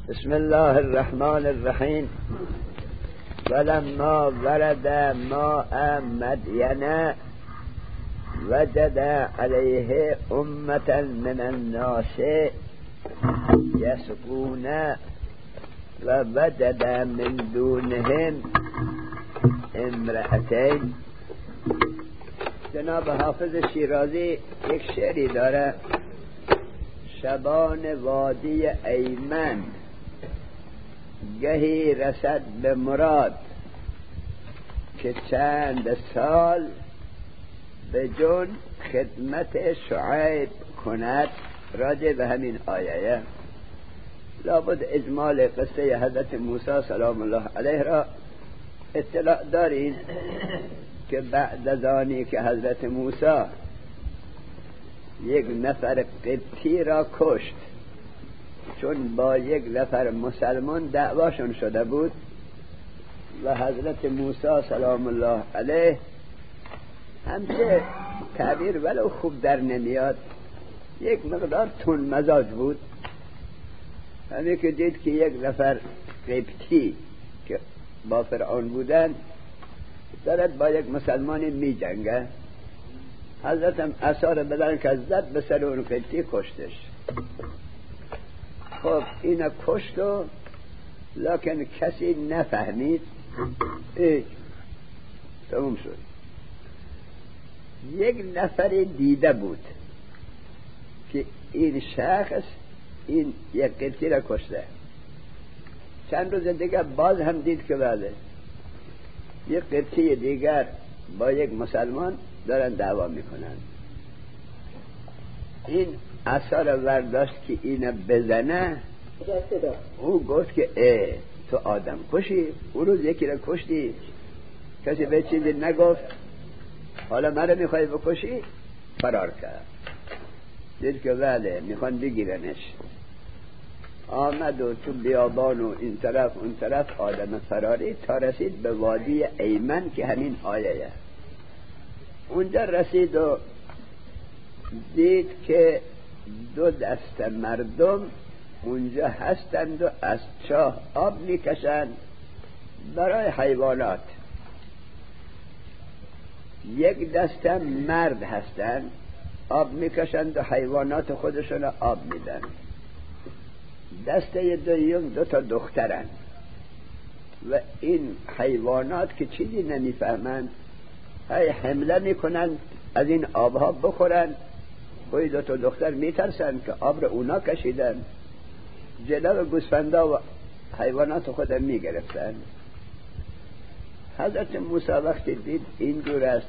بسم الله الرحمن الرحیم. ولما ورد ماء مدین وجد علیه امة من الناس یسقون و وجد من دونهم امرأتین. جناب حافظ شیرازی یک شعری داره: شبان وادی ایمن گهی رسد به مراد، که چند سال به جون خدمت شعیب کند. راجع به همین آیه لابد اجمال قصه حضرت موسی سلام الله علیه را اطلاع دارین که بعد از آنی که حضرت موسی یک نفر قبطی را کشت، چون با یک نفر مسلمان دعواشون شده بود و حضرت موسی سلام الله علیه همچه تعبیر ولو خوب در نمیاد یک مقدار تون مزاج بود. همین که دید که یک نفر قبطی که با فرعون بودن دارد با یک مسلمانی می جنگه، حضرت هم اثار بدن که زد به سر اون قبطی کشتش. خب اینا کشت و لکن کسی نفهمید، تموم شد. یک نفری دیده بود که این شخص این یک قبطی را کشته. چند روز دیگر باز هم دید که بله یک قبطی دیگر با یک مسلمان دارن دعوا میکنن. این اثر ورداشت که اینو بزنه. او گفت که تو آدم کشی، اون روز یکی را کشتی، کسی به چیزی نگفت، حالا مرا میخوای بکشی؟ فرار کرد. دید که بله میخوان بگیرنش. آمد و تو بیابان و این طرف اون طرف آدم فراری تا رسید به وادی ایمن که همین آیه. اونجا رسید و دید که دو دست مردم اونجا هستند و از چاه آب میکشند برای حیوانات. یک دست مرد هستند آب میکشند و حیوانات خودشون آب میدن. دسته دویم دو تا دخترند و این حیوانات که چیزی نمیفهمند های حمله میکنن از این آبها بخورن. وی دو تا دختر میترسن که آب رو اونا کشیدن، جلو گوسفندا و حیوانات خودم میگرفتن. حضرت موسی وقتی دید این جور است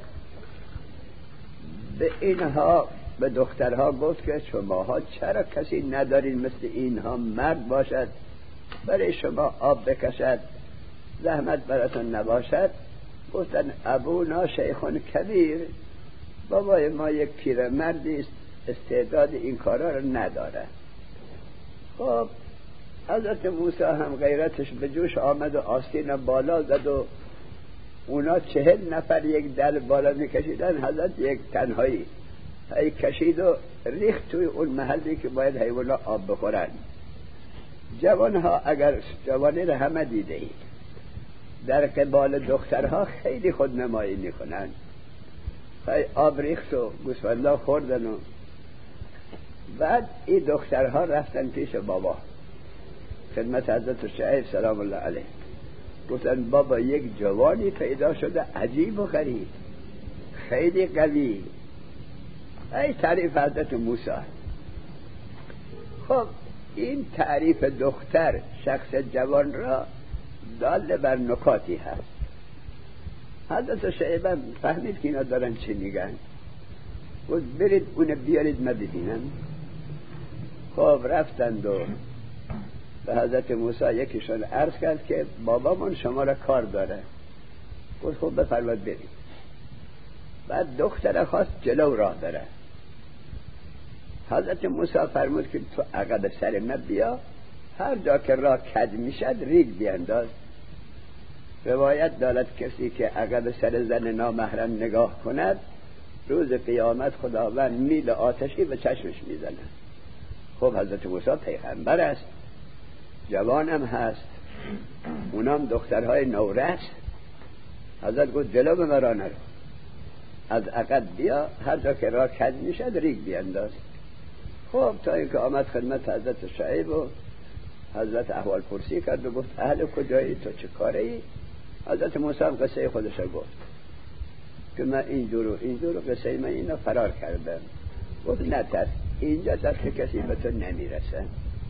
به اینها به دخترها گفت که شماها چرا کسی ندارین مثل اینها مرد باشد برای شما آب بکشد، زحمت براتون نباشد؟ گفتن ابونا شیخون کبیر، بابای ما یک پیرمردی است، استعداد این کارا رو نداره. خب حضرت موسی هم غیرتش به جوش آمد و آستین بالا زد و اونا 40 نفر یک دل بالا میکشیدن، حضرت یک تنهایی ای کشید و ریخت توی اون محلی که باید حیوانا آب بخورن. جوانها اگر جوانی رو همه دیده اید در قبال دخترها خیلی خودنمایی میکنن. آب ریخت و گوسفندا خوردن و بعد این دخترها رفتن پیش بابا خدمت حضرت شعیب سلام الله علیه. گفتن بابا یک جوانی پیدا شده عجیب و غریب، خیلی قوی. ای تعریف حضرت موسی. خب این تعریف دختر شخص جوان را دال بر نکاتی هست. حضرت شعیب فهمید که اینا دارن چی میگن، گفت برید اون بیارید من ببینم. خب رفتند و به حضرت موسی یکیشون عرض کرد که بابامون شما را کار داره. گفت خب بفرمایید برید. بعد دختر خواست جلو راه بره. حضرت موسی فرمود که تو عقب سر من بیا، هر جا که راه کج میشد ریگ بیانداز. روایت دارد کسی که عقب سر زن نامحرم نگاه کند روز قیامت خداوند میل آتشی به چشمش میزنه. خب حضرت موسی پیغمبر است، جوانم هست، اونام دخترهای نورس. حضرت گفت جلو به مرا نرو، از عقب بیا، هر جا که راه کج میشد ریگ بینداز. خب تا اینکه آمد خدمت حضرت شعیب و حضرت احوال پرسی کرد و گفت اهل کجایی، تو چه کاره ای؟ حضرت موسی هم قصه خودش گفت که من اینجور و اینجور قصه من اینا فرار کردم. گفت نترس، اینجا دست کسی به تو نمیرسه.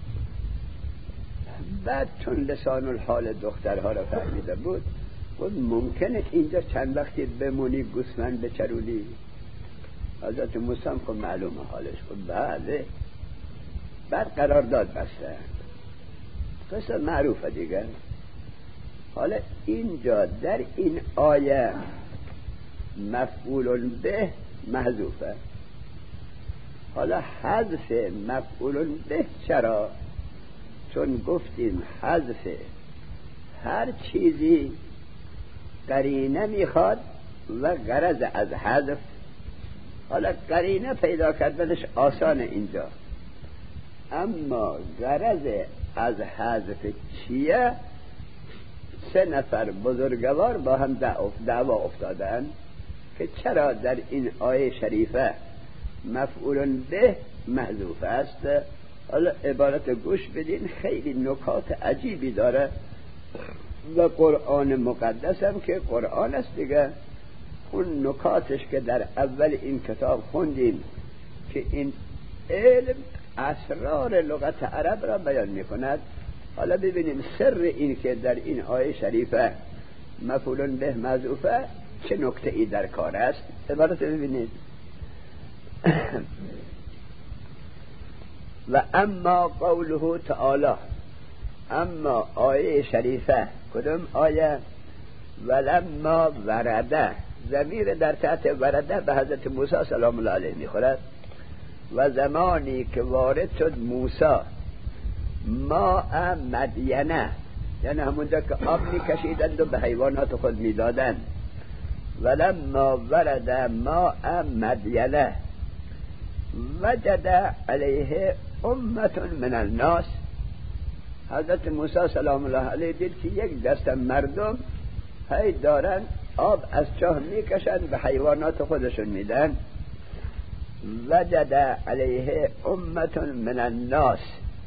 بعد چون لسان الحال دخترها را فهمیده بود، گفت ممکنه اینجا چند وقتی بمونی گوسفند بچرولی؟ حضرت موسی هم خب معلومه حالش. گفت بله. بعد قرارداد بستن، قصه معروفه دیگه. حالا اینجا در این آیه مفعول به محذوفه. حالا حذف مفعول به چرا؟ چون گفتیم حذف هر چیزی قرینه میخواد و غرض از حذف. حالا قرینه پیدا کردنش آسانه اینجا، اما غرض از حذف چیه؟ 3 نفر بزرگوار با هم دعوا افتادن که چرا در این آیه شریفه مفعول به محذوف است. حالا عبارت گوش بدین، خیلی نکات عجیبی داره و قرآن مقدس هم که قرآن است دیگه. اون نکاتش که در اول این کتاب خوندیم که این علم اسرار لغت عرب را بیان می کند. حالا ببینیم سر این که در این آیه شریفه مفعول به محذوفه چه نکته ای در کار است. عبارت ببینید و اما قوله تعالی، اما آیه شریفه کدام آیه؟ ولما ورده، ضمیر در تحت ورده به حضرت موسی سلام الله علیه میخورد. و زمانی که وارد شد موسی ماء مدینه، یعنی همونجا که آب میکشیدند و به حیوانات خود میدادند. ولما ورد ماء مدینه وجد علیه امة من الناس، حضرت موسی سلام الله علیه دید که یک دسته مردم هی دارن آب از چاه میکشن به حیوانات خودشون میدن. وجد علیه امة من الناس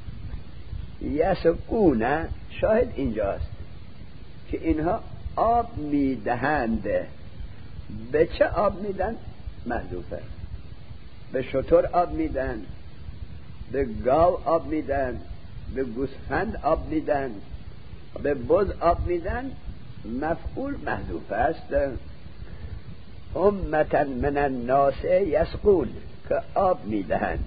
یسقون، شاهد اینجاست که اینها آب میدهند. به چه آب میدن؟ محذوفه. به شتر آب میدن، به گاو آب میدن، به گوسفند آب میدن، به بز آب میدن. مفعول محذوف است. امة من الناس یسقون، که آب میدهند.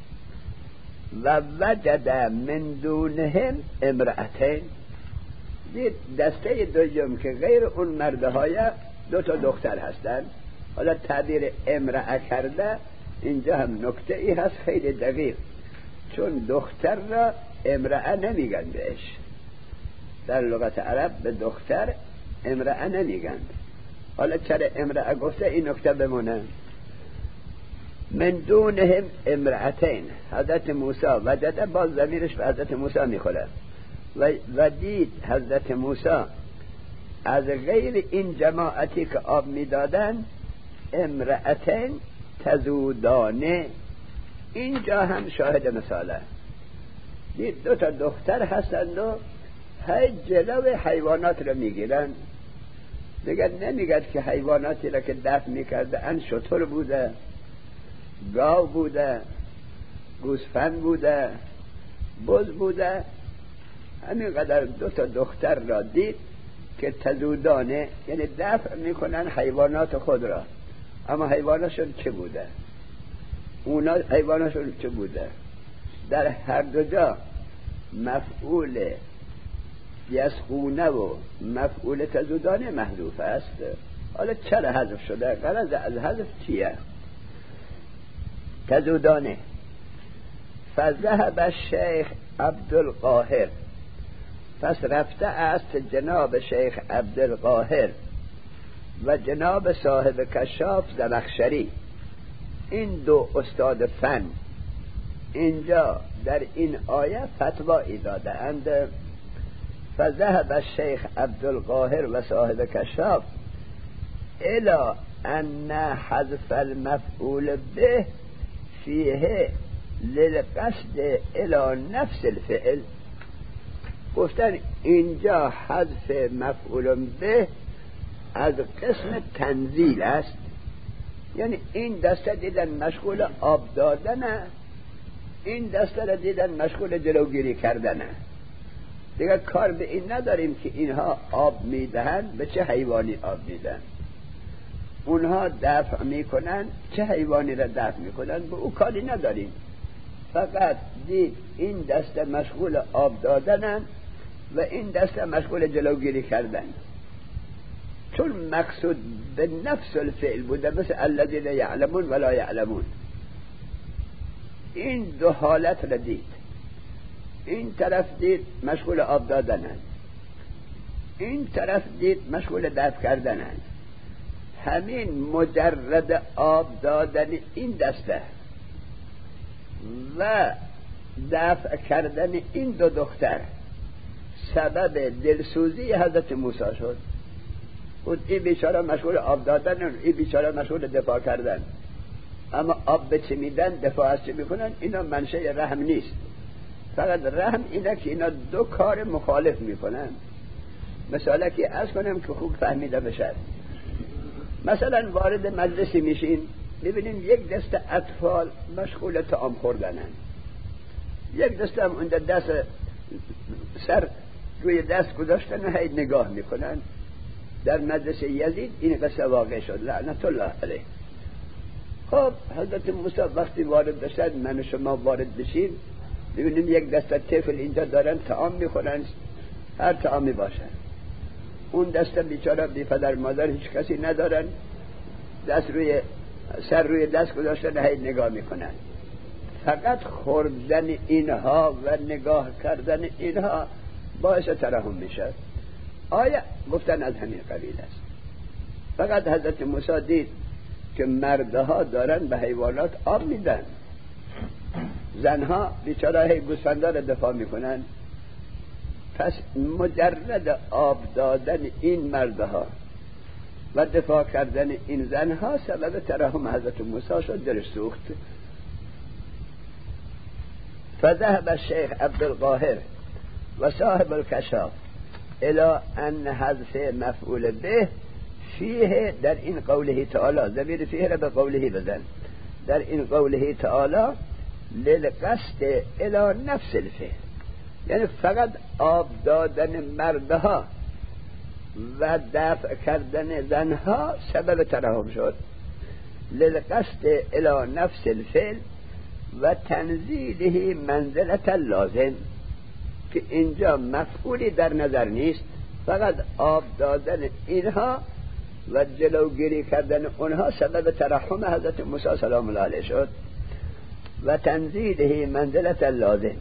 و وجد من دونهم امرأتین، دید دسته دوم که غیر اون مردهای 2 دختر هستند. حالا تعبیر امرأه کرده اینجا هم نکته ای هست خیلی دقیق، چون دختر را امرأه نمیگن بهش. در لغت عرب به دختر امرأه نمیگن. حالا چرا امرأه گفته این نکته بمونه. من دونهم امرأتین، حضرت موسی وجده، باز ضمیرش به حضرت موسی میخوره. و دید حضرت موسی از غیر این جماعتی که آب میدادن امرأتین تزودانه، اینجا هم شاهد مثاله. دید 2 دختر هستند و هی جلو حیوانات رو میگیرن. دیگر نمیگد که حیواناتی را که دفع میکرده ان شتر بوده، گاو بوده، گوسفند بوده، بز بوده. همینقدر 2 دختر را دید که تزودانه، یعنی دفع میکنن حیوانات خود را. اما حیواناشون چه بوده؟ اونا حیواناشون چه بوده؟ در هر 2 جا مفعول یسقونه و مفعول تزودانه محذوف است. حالا چرا حذف شده؟ غرض از حذف چیه؟ تزودانه. فذهب الشیخ عبدالقاهر، پس رفته است جناب شیخ عبدالقاهر و جناب صاحب کشاف زمخشری، این 2 استاد فن اینجا در این آیه فتوایی داده اند. فذهب الشیخ عبدالقاهر و صاحب کشاف الى ان حذف المفعول به فیه للقصد الى نفس الفعل. گفتن اینجا حذف مفعول به از قسم تنزیل است، یعنی این دسته دیدن مشغول آب دادنه، این دسته را دیدن مشغول جلوگیری کردنه. دیگر کار به این نداریم که اینها آب میدهن به چه حیوانی آب میدن، اونها دفع میکنن چه حیوانی را دفع میکنن، به او کاری نداریم. فقط دید این دسته مشغول آب دادنن و این دسته مشغول جلوگیری کردن. چون مقصود به نفس الفعل بوده، مثل الذین یعلمون ولا یعلمون، این دو حالت را دید. این طرف دید مشغول آب دادنن، این طرف دید مشغول دفع کردنن. همین مجرد آب دادن این دسته و دفع کردن این دو دختر سبب دلسوزی حضرت موسی شد. خود این بیچاره مشغول آب دادن، این بیچاره مشغول دفاع کردن. اما آب به چه میدن، دفاع از چه میکنن، اینا منشأ رحم نیست. فقط رحم اینه که اینا دو کار مخالف میکنن. مثلا که از کنم که خوب فهمیده بشه، مثلا وارد مجلسی میشین، میبینیم یک دسته اطفال مشغول طعام خوردنن، یک دسته هم اون دست سر روی دست گذاشتن و هی نگاه میکنن. در مجلس یزید این قصه واقع شد لعنت الله علیه. خب حضرت موسی وقتی وارد بشد، من و شما وارد بشین، ببینیم یک دسته طفل اینجا دارن طعام میخورن، هر طعامی باشه. اون دسته بیچاره بی پدر مادر هیچ کسی ندارن، دست روی سر روی دست گذاشتن هی نگاه میکنن. فقط خوردن اینها و نگاه کردن اینها باعث ترحم میشه. آیا گفتن از همین قبیل است. فقط حضرت موسی دید که مردها دارن به حیوانات آب میدن، زنها بیچاره هی گوسفندا رو دفاع میکنن. پس مجرد آب دادن این مردها و دفاع کردن این زنها سبب ترحم حضرت موسی شد، دلش سوخت. فذهب الشیخ عبدالقاهر و صاحب الکشاف الى ان حذف مفعول به فیه، در این قوله تعالی، ضمیر فیه را به قوله بزن، در این قوله تعالی للقصد الى نفس الفعل، یعنی فقط آب دادن مردها و دفع کردن زنها سبب ترحم شد. للقصد الى نفس الفعل و تنزیله منزلت اللازم، که اینجا مفعولی در نظر نیست، فقط آب دادن اینها و جلوگیری کردن اونها سبب ترحم حضرت موسی سلام الله علیه شد. و تنزیله منزلت اللازم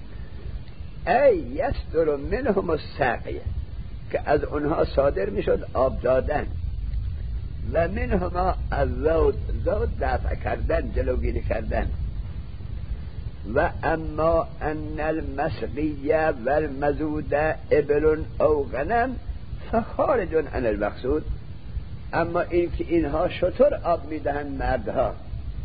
ای یصدر منهم السقی، که از اونها صادر میشد آب دادن، و منهما الزود، زود دفع کردن، جلوگیری کردن. و اما ان المسقیه و المزوده ابل او غنم فخارج عن المقصود، اما این که اینها شتر آب میدهن مردها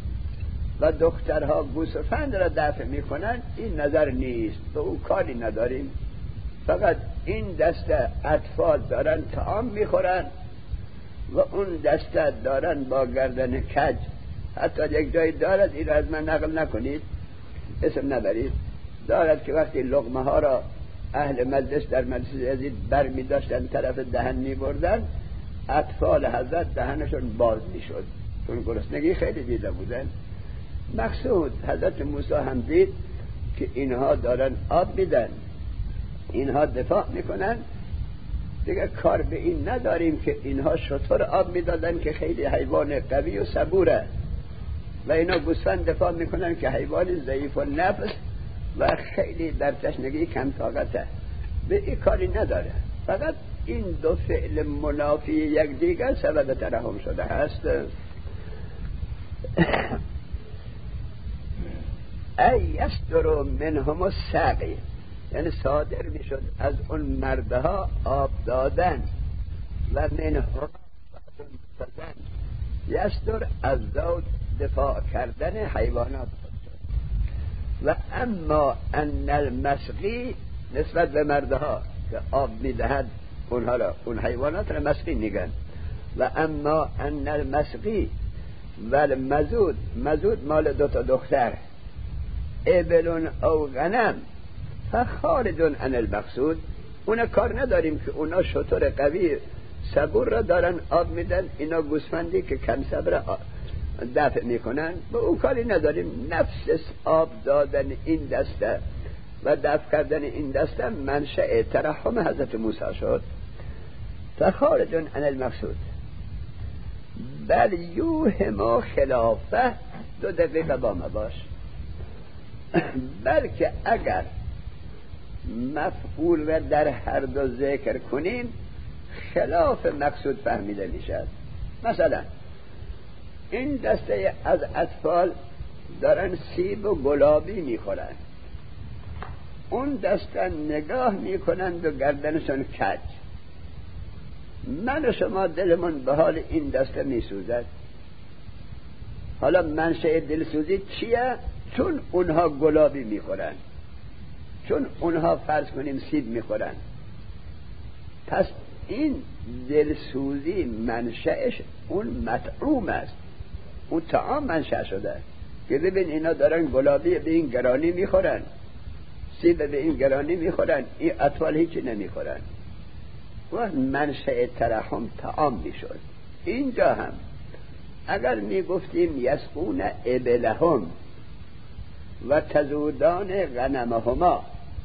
و دخترها گوسفند را دفع میکنن، این نظر نیست، به او کاری نداریم. فقط این دسته اطفال دارن طعام میخورن و اون دسته دارن با گردن کج. حتی یک جای دارد، این از من نقل نکنید، اسم نبرید، دارد که وقتی لقمه ها را اهل مجلس در مجلس یزید بر می داشتن طرف دهن می بردن، اطفال حضرت دهنشون باز می شد، چون گرسنگی خیلی دیده بودن. مقصود حضرت موسی هم دید که اینها دارن آب میدن، اینها دفاع میکنن، دیگه کار به این نداریم که اینها شتر آب میدادن که خیلی حیوان قوی و صبوره، و اینا گوسفند دفاع میکنن که حیوان ضعیف و نفس و خیلی در تشنگی کم طاقته. به این کاری نداره، فقط این دو فعل منافی یک دیگر سبب ترحم شده هست. ای یصدر منهم السقی، یعنی صادر میشد از اون مردها آب دادن، و منهم زن یصدر از زوج دفاع کردن حیوانات. و اما ان المسقی نسبت به مردها که آب میدهد اونها را، اون حیوانات را مسقی میگن. و اما ان المسقی و المزود، مزود مال دوتا دختر، ابل او غنم فخارج عن المقصود، اونا کار نداریم که اونا شتر قوی صبور را دارن آب میدن، اینا گوسفندی که کم صبر دفع میکنن، به او کاری نداریم. نفس آب دادن این دسته و دفع کردن این دسته منشأ ترحم حضرت موسی شد. فخارج عن المقصود بل یوهم خلافه، 2 دقیقه با ما باش. بلکه اگر مفعول را در هر دو ذکر کنیم خلاف مقصود فهمیده میشد. مثلا این دسته از اطفال دارن سیب و گلابی میخورن، اون دسته نگاه میکنند و گردنشون کج. من و شما دلمون به حال این دسته میسوزد. حالا منشأ دلسوزی چیه؟ چون اونها گلابی میخورن، چون اونها فرض کنیم سیب میخورن. پس این دلسوزی منشأش اون مطعوم است، اون طعام منشأ شده که ببین اینا دارن گلابی به این گرانی میخورن، سیب به این گرانی میخورن، این اطفال هیچی نمیخورن. و منشأ ترحم طعام میشد. اینجا هم اگر میگفتیم یسقون ابلهم و تزودان غنمهما،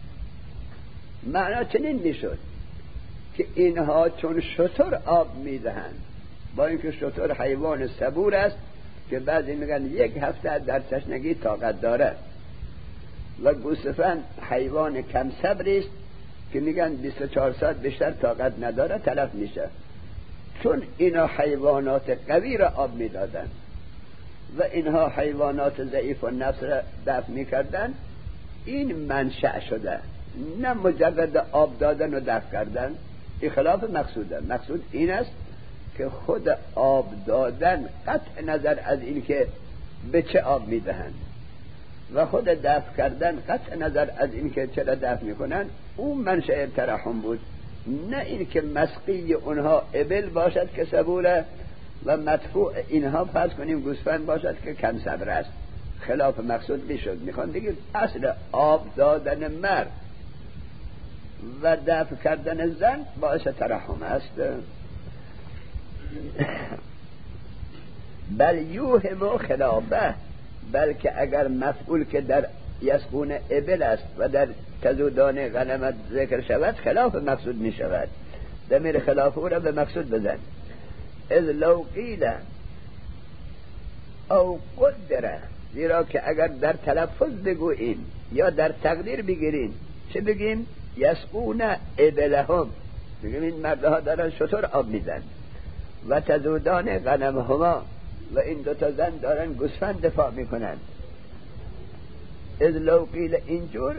معنا چنین میشد که اینها چون شتر آب میدهند، با اینکه شتر حیوان صبور است که بعضی میگن 1 هفته در تشنگی طاقت داره، و گوسفند حیوان کم صبری است که میگن 24 ساعت بیشتر طاقت نداره، تلف میشه. چون اینا حیوانات قوی را آب میدادن و اینها حیوانات ضعیف و نفس را دفع میکردن، این منشأ شده، نه مجرد آب دادن و دفع کردن. این خلاف مقصوده. مقصود این است که خود آب دادن قطع نظر از این که به چه آب میدهند و خود دفع کردن قطع نظر از این که چرا دفع میکنن، اون منشأ ترحم بود. نه این که مسقی اونها ابل باشد که صبوره و مدفوع اینها فرض کنیم گوسفند باشد که کم صبر است. خلاف مقصود میشد. میخوان بگید اصل آب دادن مرد و دفع کردن زن باعث ترحم است. بل یوهم خلافه، بلکه اگر مفعول که در یسقون ابل است و در تزودان غنمت ذکر شود خلاف مقصود می شود. ضمیر خلاف او را به مقصود بزن. اذ لو قیل او قدر، زیرا که اگر در تلفظ بگوییم یا در تقدیر بگیریم، چه بگیم؟ یسقون ابلهم، بگیم این مردها دارن شتر آب میدن، و تزودان غنمهما، و این 2 زن دارن گوسفند دفاع میکنن. اذ لو قیل اینجور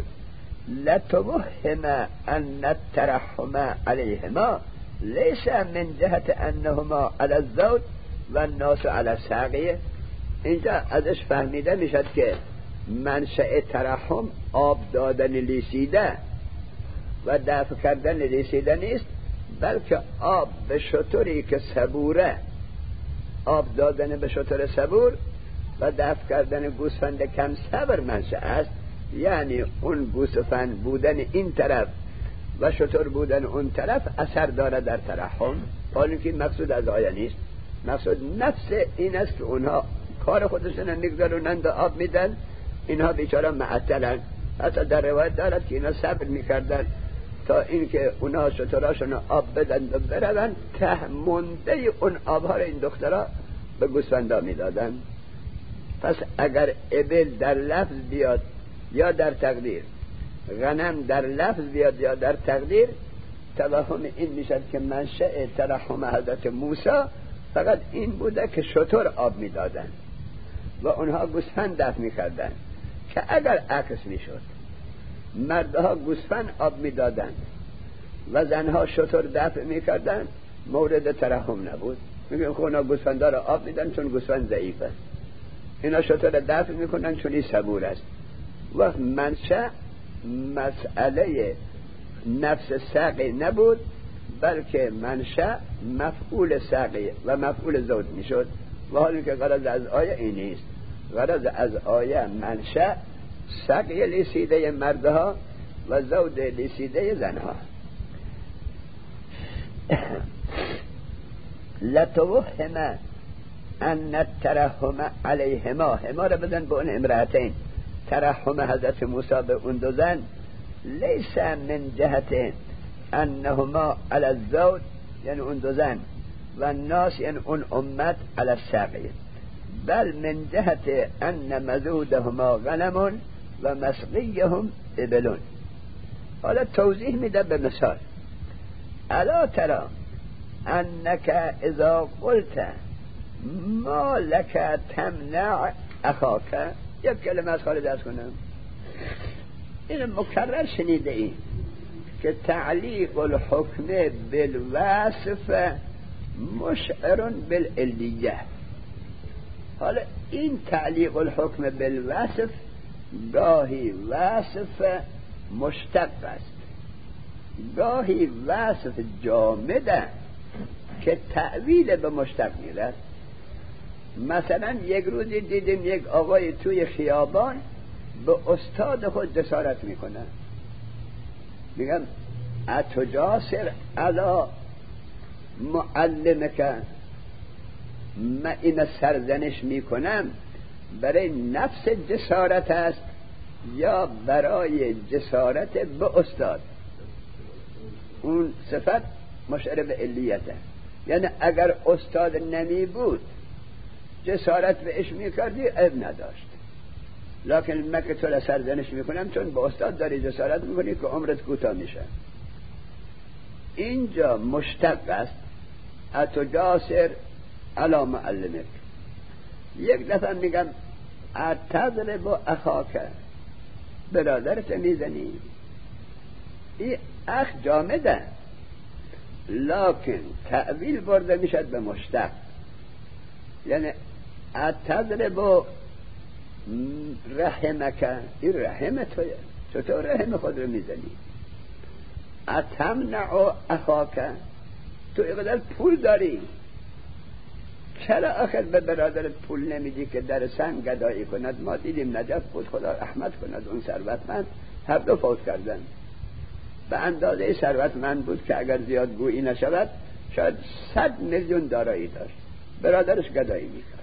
لتوهم ان الترحم علیهما لیس من جهت انهما علی الزوج و الناس علی الساقی. اینجا ازش فهمیده میشد که منشأ ترحم آب دادن لیسیده و دفع کردن لیسیده نیست، بلکه آب به شتری که صبوره، آب دادن به شتر صبور و دفع کردن گوسفند کم صبر منشأ است. یعنی اون گوسفند بودن این طرف و شتر بودن اون طرف اثر داره در ترحم، حالی که مقصود از آیه نیست. مقصود نفس این است که اونها کار خودشون نگذارونند و آب میدن، اینها بیچاره معطلن. حتی در روایت دارد که اینا صبر میکردن تا اینکه اونها شتراشون آب بدن و برون، ته مونده اون آبها را این دخترها به گوسفندا میدادن. پس اگر ابل در لفظ بیاد یا در تقدیر، غنم در لفظ بیاد یا در تقدیر، توهم این میشد که منشأ ترحم حضرت موسی فقط این بوده که شتر آب میدادن و اونها گوسفند دفع میکردن، که اگر عکس میشد مردها گوسفند آب میدادند و زنها شتر دفع میکردند مورد ترحم نبود. میگن اونا گوسفندا رو آب میدن چون گوسفند ضعیفه، اینا شتر دفع میکنن چون این صبور است. و منشأ مسئله نفس ساقی نبود، بلکه منشأ مفعول ساقی و مفعول زود میشد. و حالی که غرض از آیه این نیست، غرض از آیه منشأ ساقی لیسیده مردها و زود لیسیده زنها. لتوهم ان الترحم علیهما، هما را بدن به اون امرأتین، ترحم حضرت موسی به اون دو زن لیس من جهت انهما علی الزوج، یعنی اون دو زن، و ناس یعنی اون امت علی الساقی، بل من جهت ان مزودهما غنم و مسقیهم ابلون. حالا توضیح میده به مثال. الا ترى انك اذا قلت ما لك تمنع اخاك، یک کلمه از خالد درس کنم، این مکرر شنیده این که تعلیق الحکم بالوصف مشعر بالعلیه. حالا این تعلیق الحکم بالوصف گاهی وصف مشتق است، گاهی وصف جامده که تعویل به مشتق میرد. مثلا یک روزی دیدیم یک آقای توی خیابان به استاد خود جسارت میکنه، میگم اتجاسر علا معلمک، من این سرزنش میکنم برای نفس جسارت است یا برای جسارت به استاد؟ اون صفت مشعر به علیته، یعنی اگر استاد نمی بود جسارت بهش میکردی عیب نداشت، لکن من که تو را سرزنش میکنم چون به استاد داری جسارت میکنی که عمرت کوتاه میشه. اینجا مشتق است اتجاسر علی معلمک. یک دفعه میگم اتضرب اخاک، برادرت میزنی، این اخ جامده لکن تعویل برده میشد به مشتق، یعنی اتضرب رحمک، این رحم تویه، چطور رحم خود رو میزنی؟ اتمنع اخاک، تو اینقدر پول داری، چرا آخر به برادرت پول نمیدی که در سنگ گدایی کند؟ ما دیدیم نجف بود، خدا رحمت کند، اون ثروتمند هر دو فوت کردن، به اندازه ثروتمند بود که اگر زیاد گویی نشود شاید 100 میلیون دارایی داشت، برادرش گدایی میکرد.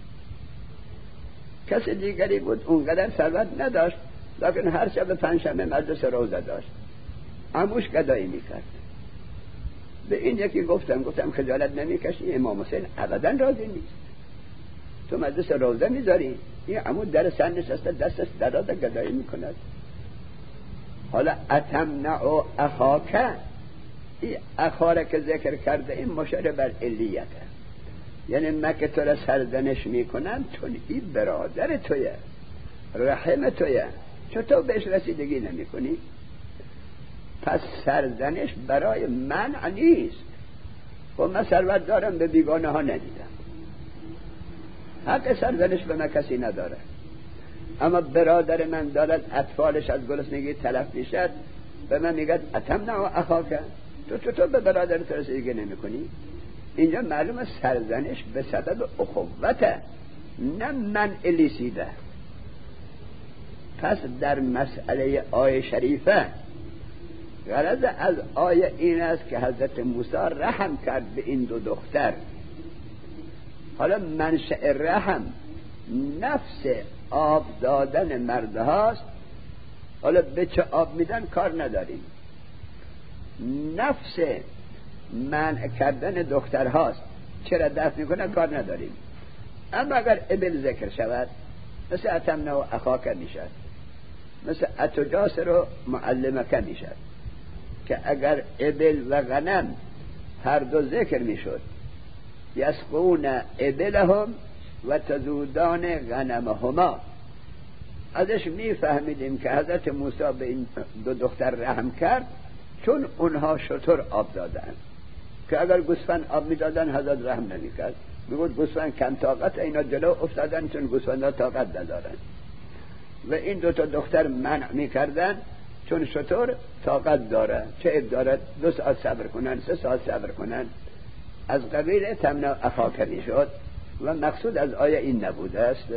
کسی دیگری بود اونقدر ثروت نداشت لکن هر شب پنجشنبه مجلس روزه داشت، عموش گدایی میکرد. به این یکی گفتم خجالت نمیکشی؟ امام حسین ابدا راضی نیست، تو مجلس روزه میذاری، این عمو در سن نشسته دستش دراز گدایی میکند. حالا اتمنع اخاک، این اخاره که ذکر کرده این مشاره بر علیته، یعنی من که تو را سرزنش میکنم چون این برادر تویه، رحم تویه، چطور بهش رسیدگی نمی کنی؟ پس سرزنش برای من نیست. و من ثروت دارم به بیگانه ها ندیدم، حق سرزنش به من کسی نداره، اما برادر من دارد اطفالش از گرسنگی تلف میشد، به من میگه اتمنع اخاک، تو چطور به برادرت رسیدگی نمی کنی؟ اینجا معلومه سرزنش به سبب اخوته، نه منع لیسیده. پس در مسئله آیه شریفه غرض از آیه این است که حضرت موسی رحم کرد به این دو دختر. حالا منشأ رحم نفس آب دادن مرد هاست، حالا به چه آب میدن کار نداریم، نفس منع کردن دختر هاست، چرا دفع میکنن کار نداریم. اما اگر ابل ذکر شود مثل اتمنع اخاک میشد، مثل اتجاسر و معلمک میشد، که اگر ابل و غنم هر دو ذکر میشد، یسقون ابلهم و تزودان غنمهما، ازش میفهمیدیم که حضرت موسی به این دو دختر رحم کرد چون اونها شتر آب دادن، که اگر گوسفند آب میدادن حضرت رحم نمیکرد، میگفت گوسفند کم طاقت، اینا جلو افتادن چون گوسفندها طاقت ندارن. و این دو تا دختر منع میکردن چون شتر طاقت داره، چه عیب داره 2 ساعت صبر کنن، 3 ساعت صبر کنن. از قبیل تمنع اخاک شد و مقصود از آیه این نبوده است.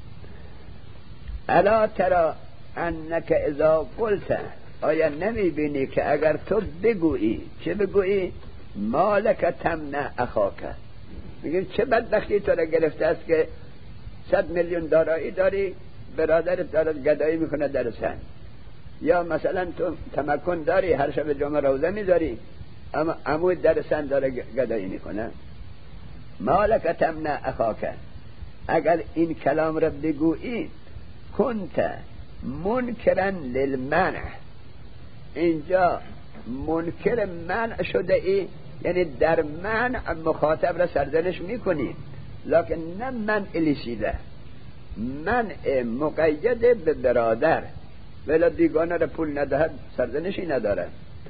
الا ترى انک اذا قلت، آیا نمیبینی که اگر تو بگویی، چه بگویی؟ مالک تمنع اخاک، میگیم چه بدبختی تو را گرفته است که 100 میلیون دارایی داری، برادرت دارد گدایی میکنه در سن، یا مثلا تو تمکن داری هر شب جمعه روزه میذاری اما عمود در سن داره گدایی میکنه. مالک تمنع اخاک، اگر این کلام را بگویی کنت منکرا للمنع، اینجا منکر منع شده ای، یعنی در منع مخاطب را سرزنش میکنی، لکن نه منع لیسیده، منع مقید به برادر، ولی بیگانه را پول ندهد سرزنشی نداره.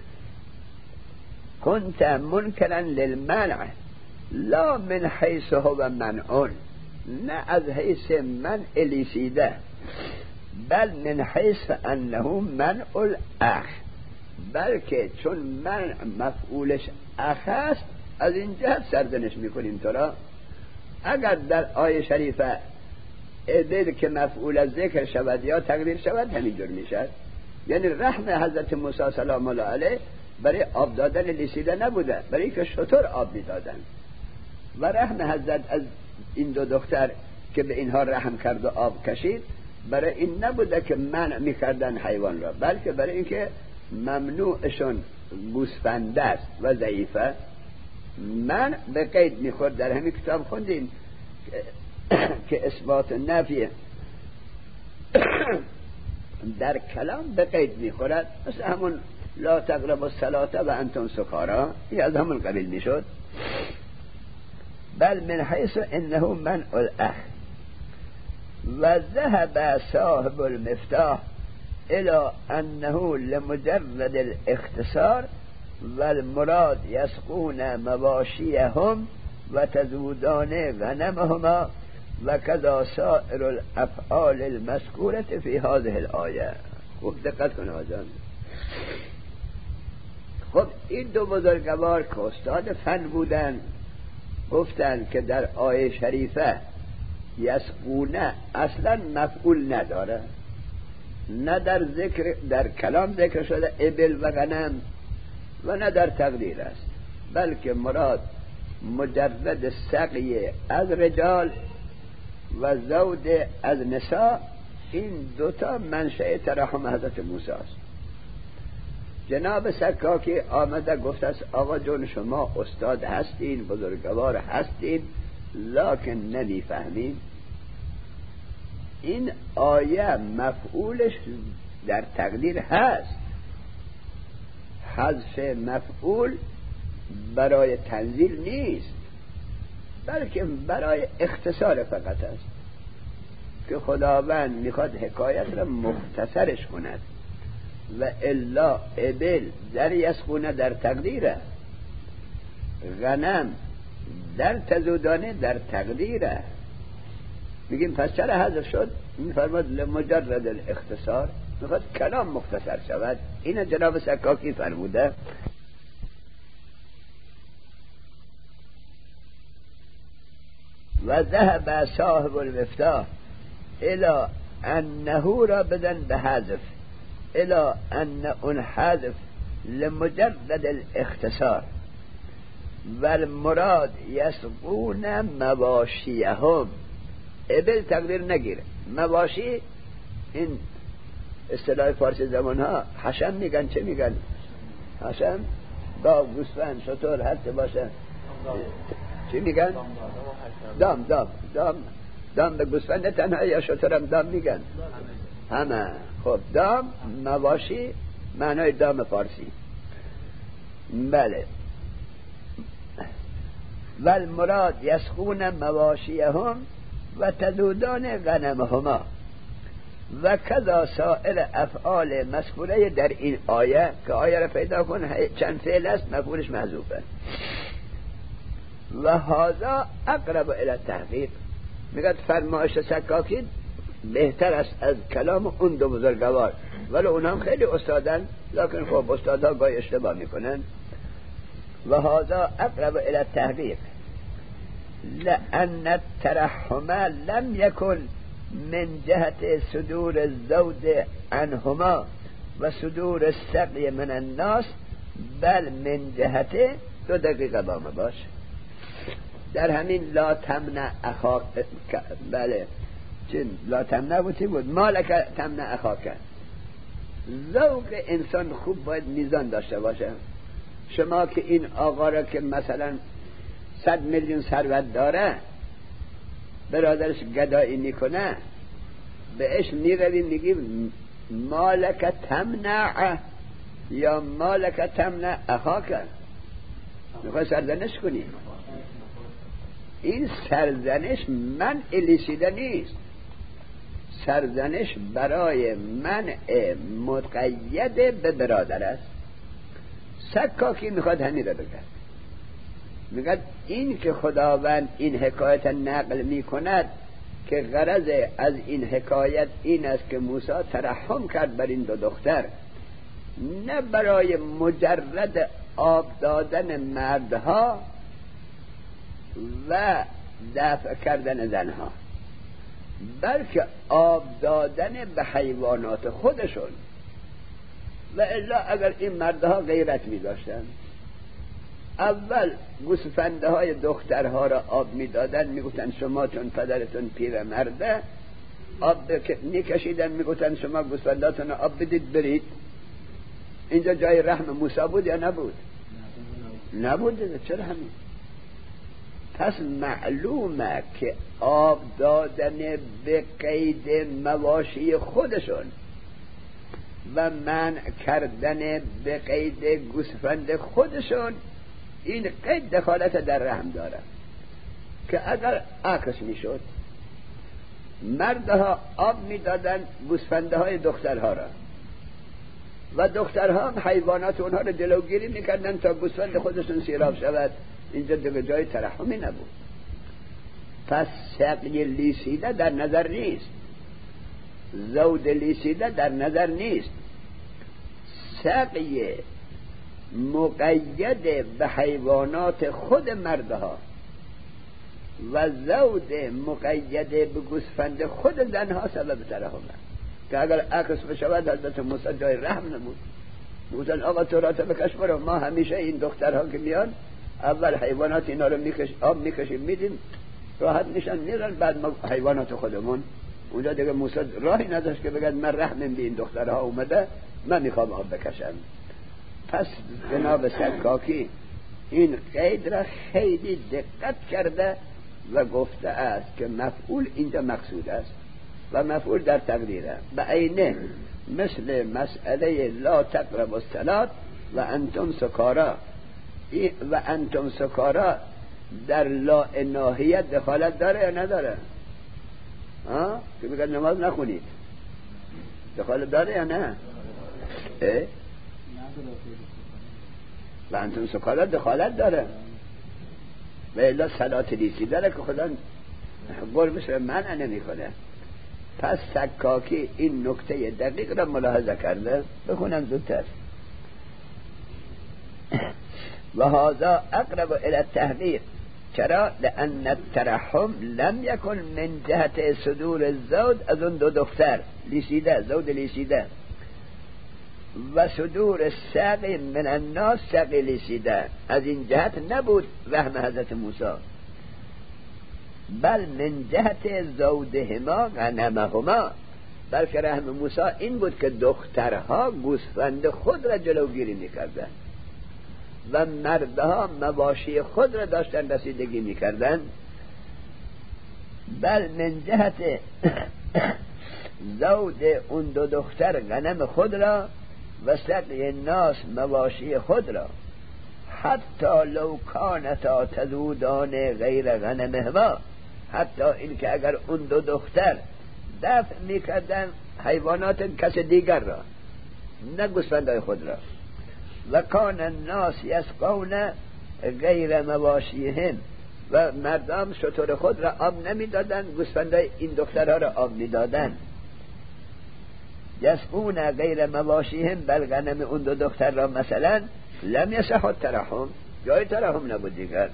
کنت منکرا للمنع لا من حیث هو منعون، نه از حیث منع لیسیده، بل من حیث انه منع الاخ، بلکه چون منع مفعولش اخ است از این جهت سرزنش میکنیم تو را. اگر در آیه شریفه ادل که مفعول از ذکر شود یا تقدیر شود همینجور میشد، یعنی رحم حضرت موسی سلام الله علیه برای آب دادن لیسیده نبوده، برای که شتر آب میدادن، و رحم حضرت از این دو دختر که به اینها رحم کرد و آب کشید برای این نبوده که منع میکردن حیوان را، بلکه برای اینکه ممنوعشون گوسفند است و ضعیفه. منع به قید میخورد، در همین کتاب خوندیم که اثبات نفی در کلام به قید میخورد، مثل همون لا تقربوا الصلاة و انتم سکارا، این از همون قبیل میشد. بل من حیث انه منع الاخ. و ذهب صاحب المفتاح الى انه لمجرد الاختصار والمراد يسقون مواشيهم وتزودان غنمهما وكذا سائر الافعال المذكورة في هذه الآية. خوب دقت کن آجان. خب این دو بزرگوار که استاد فن بودن گفتن که در آیه شریفه یسقونه اصلا مفعول نداره، نه در ذکر در کلام ذکر شده ابل و غنم و نه در تقدیر است، بلکه مراد مجرد سقی از رجال و زود از نساء. این دوتا منشأ ترحم حضرت موسی است. جناب سکاکی آمده گفت است آقا جون شما استاد هستین، بزرگوار هستین، لکن نمیفهمین. این آیه مفعولش در تقدیر هست، حذف مفعول برای تنزیل نیست، بلکه برای اختصار فقط است که خداوند میخواد حکایت را مختصرش کند. و الا ابل در یسقونه در تقدیره، غنم در تزودانه در تقدیره. میگیم پس چرا حذف شد؟ میفرماد لمجرد الاختصار، میخواد کلام مختصر شود. این جناب سکاکی فرموده. و ذهب صاحب المفتاح الى انه را بدن به حذف، الى ان اون حذف لمجرد الاختصار والمراد یسقون مواشیهم. ابل تقدیر نگیره، مواشی این اصطلاح فارسی زمان ها حشم میگن. چه میگن حشم؟ گاو، گوسفند، شتر، هر چه باشه چی میگن؟ دام به گوسفند تنها یا شترم دام میگن؟ همه. خب دام مواشی معنای دام فارسی. بله. والمراد یسقون مواشیهم و تزودان غنمهما. و کذا سائر افعال مذکوره در این آیه، که آیه را پیدا کن چند فعل است مفعولش محذوفه. و هذا اقرب الی التحقیق، میگه فرمایش سکاکی بهتر است از کلام اون دو بزرگوار، ولی اونها هم خیلی استادن، لکن خب استادها گاهی اشتباه میکنن. و هذا اقرب الی التحقیق لأن الترحم لم يكن من جهت صدور الزوج عنهما و صدور السقی من الناس، بل من جهت، 2 دقیقه با ما باش، در همین لا تمنع اخاک، بله چین لا تمنع بود مالک تمنع اخاک، ذوق انسان خوب باید میزان داشته باشه. شما که این آقا را که مثلا 100 میلیون ثروت داره، برادرش گدایی میکنه، بهش میروی میگی مالک تمنع یا مالک تمنع اخاک، میخوای سرزنش کنی. این سرزنش منع لیسیده نیست، سرزنش برای منع متقید به برادر است. سکاکی میخواد همین رو بگه، میگه این که خداوند این حکایت نقل میکند که غرض از این حکایت این است که موسی ترحم کرد بر این 2 دختر، نه برای مجرد آب دادن مردها و دفع کردن زنها، بلکه آب دادن به حیوانات خودشون. و الا اگر این مردها غیرت می داشتن، اول گوسفنده های دخترها را آب می دادن، می گفتن شما چون پدرتون پیر مرده آب می کشیدن، می گفتن شما گوسفنداتون آب بدید برید. اینجا جای رحم موسی بود یا نبود؟ نبود. چرا همین؟ پس معلومه که آب دادن به قید مواشی خودشون و منع کردن به قید گوسفند خودشون، این قید دخالت در رحم داره. که اگر عکس میشد، مردها آب میدادن گوسفنده های دخترها را و دخترها هم حیوانات اونها را جلوگیری میکردن تا گوسفند خودشون سیراب شود، اینجا دیگه جای ترحمی نبود. پس سقی لیسیده در نظر نیست، زود لیسیده در نظر نیست، سقی مقید به حیوانات خود مردها و زود مقید به گوسفند خود زنها سبب ترحمه. که اگر عکس بشود حضرت موسی جای رحم نبود، بودن آقا تو را بکش برو، ما همیشه این دخترها که میان اول حیوانات اینا رو آب میکشیم میدیم، راحت میشن میرن، بعد ما حیوانات خودمون. اونجا دیگه موسی راهی نداشت که بگد من رحمم به این دخترها اومده من میخوام آب بکشم. پس جناب سکاکی این قید را خیلی دقت کرده و گفته است که مفعول اینجا مقصود است و مفعول در تقدیره، به عینه مثل مسئله لا تقربوا الصلاة و انتم سکارا. و انتم سکارا در لا ناهیت دخالت داره یا نداره؟ که بگن نماز نخونید، دخالت داره یا نه؟ و انتم سکارا دخالت داره، و الا صلات لیسی داره که خدا قربش رو منع نمی کنه. پس سکاکی این نکته دقیق را ملاحظه کرده. بخونم زودتر. و هذا اقرب الى التحقیق. چرا؟ لان الترحم لم یکن من جهت صدور الزوج از اون 2 دختر لیسیده، زوج لیسیده، و صدور السقی من الناس سقی لیسیده، از این جهت نبود رحم حضرت موسی، بل من جهت زودهما غنمهما، بلکه رحم موسی این بود که دخترها گوسفند خود را جلوگیری میکردن و مردها مواشی خود را داشتن رسیدگی میکردن. بل من جهت زود اون 2 دختر غنم خود را و سقی ناس مواشی خود را، حتی لو کانتا تزودان غیر غنمهما، حتی این که اگر اون 2 دختر دفع میکردن حیوانات کس دیگر را، نه گوسفندای خود را. و کان الناس یسقون غیر مواشیهم، و مردم شتر خود را آب نمیدادن، گوسفندای این دخترها را آب میدادن. یسقون غیر مواشیهم، بل غنم اون دو دختر را مثلا لم یصح الترحم، جای ترحم نبود دیگر.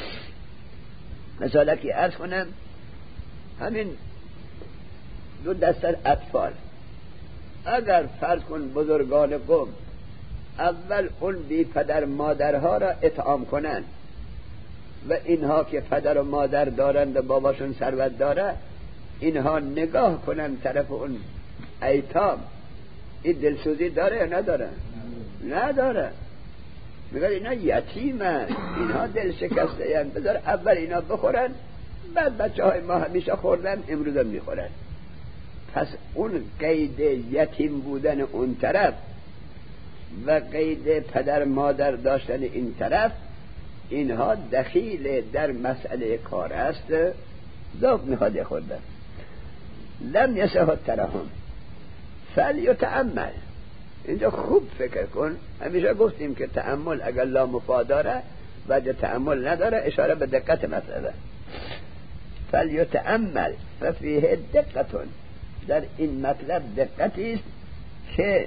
مثلا که عرض کنم همین دو دسته اطفال، اگر فرض کن بزرگان قوم اول اون بی پدر مادرها را اطعام کنن و اینها که پدر و مادر دارند و باباشون ثروت داره، اینها نگاه کنن طرف اون ایتام، این دلسوزی داره یا نداره؟ نداره. میگه اینا یتیمن، اینها دل شکسته یعنی بذار اول اینا بخورن، بعد بچه های ما همیشه خوردن، امروز هم میخورن. پس اون قید یتیم بودن اون طرف و قید پدر مادر داشتن این طرف، اینها دخیل در مسئله کار است، ذوق میخواد خوردن. لم یصح الترحم فلیتأمل. اینجا خوب فکر کن. همیشه گفتیم که تأمل اگر لا مفاد داره و تأمل نداره اشاره به دقت مسئله. فلیتأمل ففیه دقتون، در این مطلب دقتی است که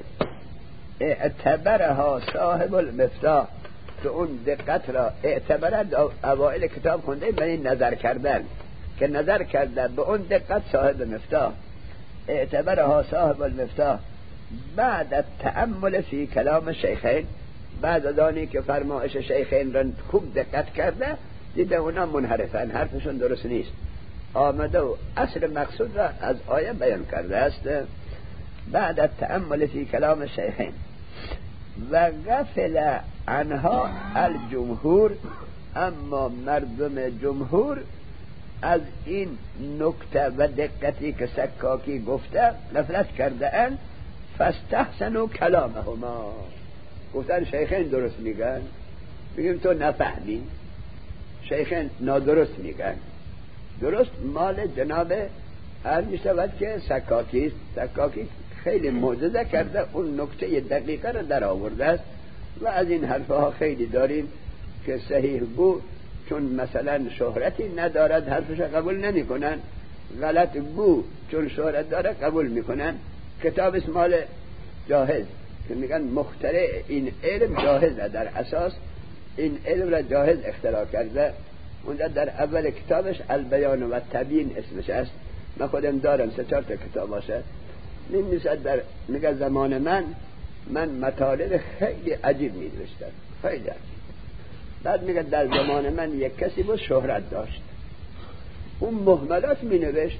اعتبرها صاحب المفتاح، که اون دقت را اعتبرت اوائل کتاب خونده به این نظر کردن، که نظر کرده به اون دقت صاحب مفتاح. اعتبرها صاحب المفتاح بعد التأمل فی کلام شیخین، بعد از آنی که فرمایش شیخین را خوب دقت کرده دیده اونا منحرفن، حرفشون درست نیست، آمده و اصل مقصود را از آیه بیان کرده است. بعد التأمل فی کلام شیخین و غفل عنها الجمهور، اما مردم جمهور از این نکته و دقتی که سکاکی گفته غفلت کرده اند. فاستحسنوا کلامهما، گفتن شیخین درست میگن، بگیم تو نفهمی، شیخین نادرست میگن. درست مال جناب هر میشود که سکاکی است. سکاکی خیلی معجزه کرده، اون نکته دقیقه را در آورده است. و از این حرفها خیلی داریم که صحیح گو چون مثلا شهرتی ندارد حرفش قبول نمی کنن، غلط گو چون شهرت داره قبول میکنن. کتاب اسمال جاهز که میگن مخترع این علم جاهزه، در اساس این علم را جاهز اختراع کرده. اونجا در اول کتابش البیان و تبیین اسمش است، من خودم دارم 3-4 تا کتاب هست. میگه زمان من مطالب خیلی عجیب می‌نوشتم، خیلی عجیب. بعد میگه در زمان من یک کسی بود شهرت داشت، اون مهملات مینوشت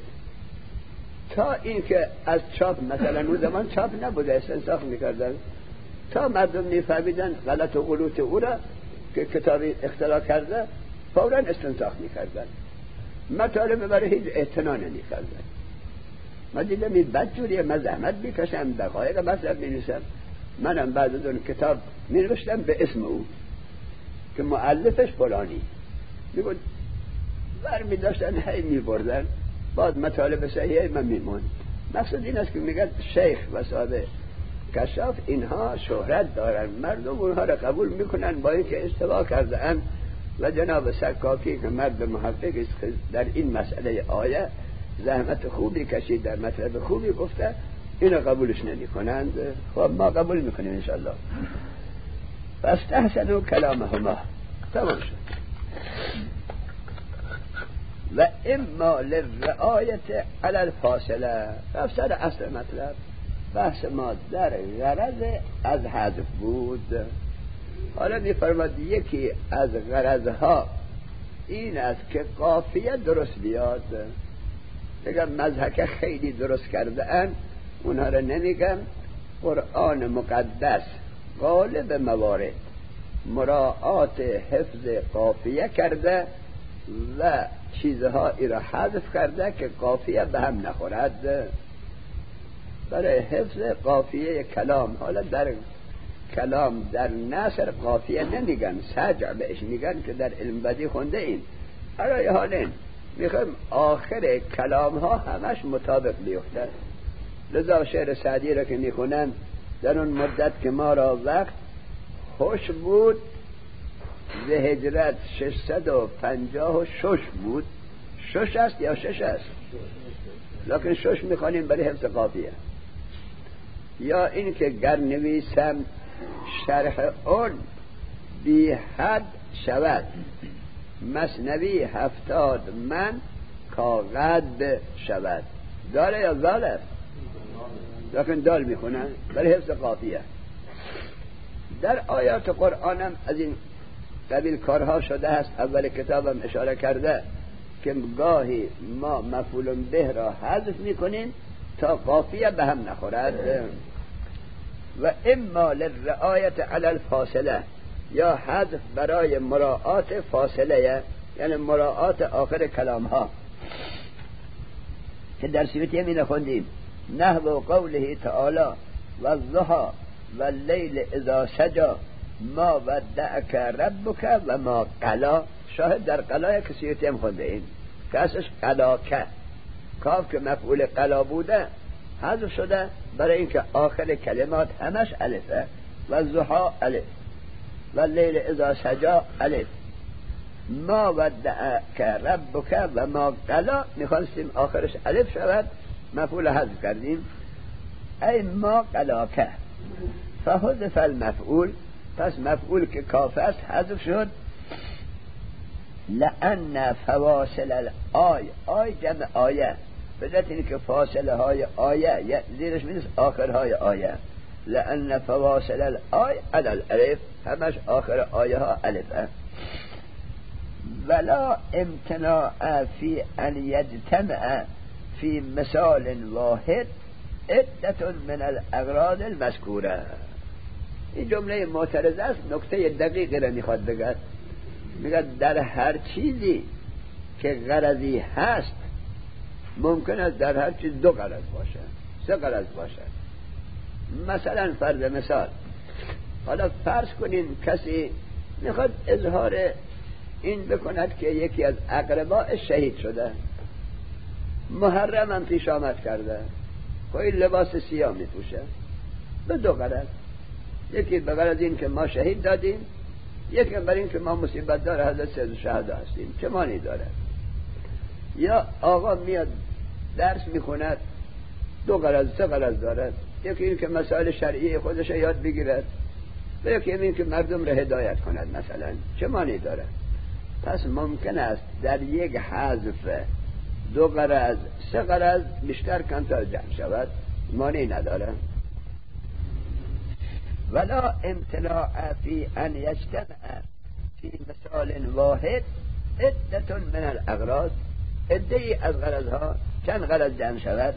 تا این که از چاپ، مثلا اون زمان چاپ نبوده، استنساخ میکردن تا مردم میفهمیدن غلط و غلوط او را که کتابی اختراع کرده، فوراً استنساخ میکردن، مطالب برای هیچ اعتنا نمیکردن. من دیدم این بدجوریه، من زحمت میکشم، دقایق مطلب مینویسم. منم بعد از اون کتاب مینوشتم به اسم او که مؤلفش فلانی، میگن برمی داشتن هی میبردن، بعد مطالب صحیحه من میمون. مقصود این است که میگن شیخ و صاحب کشاف اینها شهرت دارن، مردم اونها را قبول میکنن با اینکه اشتباه کردن. و جناب سکاکی که مرد محقق است در این مسئله آیه زحمت خوبی کشید، در مطلب خوبی گفته، اینو قبولش نمی کنند. خب ما قبول میکنیم انشاءالله. فاستحسنوا کلامهما، تمام شد. و اما للرعایت علی الفاصله، افسر اصل مطلب بحث ما در غرض از حذف بود. حالا میفرماد یکی از غرضها این است که قافیه درست بیاد. بگم مضحک خیلی درست کرده ان، اونها را نمیگم. قرآن مقدس غالب موارد مراعات حفظ قافیه کرده و چیزهایی را حذف کرده که قافیه به هم نخورد، برای حفظ قافیه کلام. حالا در کلام در نثر قافیه نمیگن، سجع بهش میگن که در علم بدی خونده این. حالا میخوایم آخر کلام ها همش مطابق بیفته، لذا شعر سعدی را که میخونن در اون مدت که ما را وقت خوش بود ز هجرت 656 بود. شش است یا شش است؟ لکن شش میخوانیم برای حفظ قافیه. یا این که گر نویسم شرح اون بی حد شود، مثنوی 70 من کاغد شود. داره یا زال است؟ لکن دال میخونن برای حفظ قافیه. در آیات قرآنم از این قبیل کارها شده است. اول کتابم اشاره کرده که گاهی ما مفعول به را حذف میکنیم تا قافیه به هم نخورد. و اما للرعایت علی الفاصله، یا حذف برای مراعات فاصله، یعنی مراعات آخر کلام ها که در سیوطیه می نخوندیم نحو قوله تعالی والضحی واللیل اذا سجا ما ودعک ربک و ما قلا. شاهد در قلای که سیوطیه هم خونده این که اسمش قلاکه، کاف که مفعول قلا بوده حذف شده برای اینکه آخر کلمات همش الفه. والضحی الف، واللیل اذا سجا الف، ما ودعک ربک و ما قلا میخواستیم آخرش الف شود، مفعول حذف کردیم ای ما قلاکه فحذف المفعول. پس مفعول که کاف است حذف شد. لأن فواصل الآی، آی جمع آیه، بدت اینه که فاصله های آیه زیرش میدست آخرهای آیه. لأن فواصل الآی علی الالف، همش آخر آیه ها الفه. ولا امتناع فی ان یجتمع فی مثال واحد عدة من الاغراض المذکوره. این جمله معترضه است، نکته دقیقی را میخواد بگه. میگه در هر چیزی که غرضی هست ممکن است در هر چیز دو غرض باشه، سه غرض باشه. مثلا فرض مثال، حالا فرض کنیم کسی میخواد اظهار این بکند که یکی از اقرباء شهید شده، محرم هم پیش آمد کرده، کوئی لباس سیاه میپوشه، به دو غرض. یکی به غرض این که ما شهید دادیم، یکی برای این که ما مصیبت دار حضرت سید شهدا هستیم، چه معنی داره؟ یا آقا میاد درس میخوند، دو غرض سه غرض دارد. یکی این که مسائل شرعی خودش یاد بگیرد و یکی این که مردم را هدایت کند مثلا، چه معنی داره؟ پس ممکن است در یک حذف دو غرض سه غرض بیشتر کم تا جمع شود، معنی نداره. ولا امتناع فی ان یجتمع فی مثال واحد عدة من الاغراض، عده‌ای از غرضها، چند غرض جمع شود؟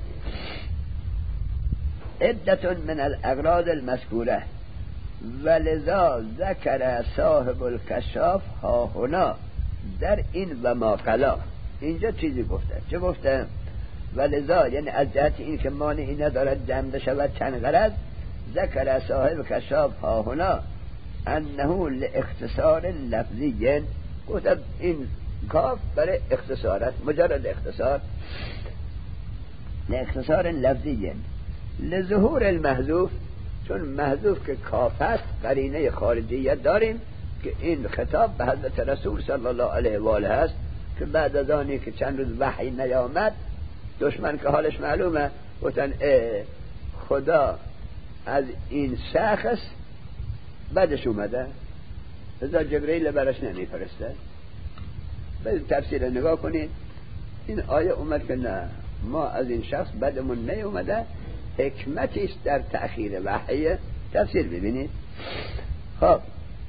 عدة من الاغراض المذکوره. ولذا ذکر صاحب الکشاف ها هنا در این و ما قلا. اینجا چیزی گفته، چه گفته؟ ولذا یعنی از جهت این که مانعی ندارد جمع بشود چند غرض، ذکر صاحب کشاف ها هنا انه لاختصار لفظی. گفت این کاف برای اختصارت، مجرد اختصار، لاختصار لفظی لظهور المحذوف، چون محذوف که کاف است قرینه خارجیت داریم که این خطاب به حضرت رسول صلی الله علیه و آله است که بعد از آنی که چند روز وحی نیامد دشمن که حالش معلومه گفتن خدا از این شخص بعدش اومده، ازا جبرئیل برش نمیفرسته. باید تفسیر نگاه کنید، این آیه اومد که نه، ما از این شخص بعدمون نیومده، حکمتی است در تأخیر وحی. تفسیر ببینید. خب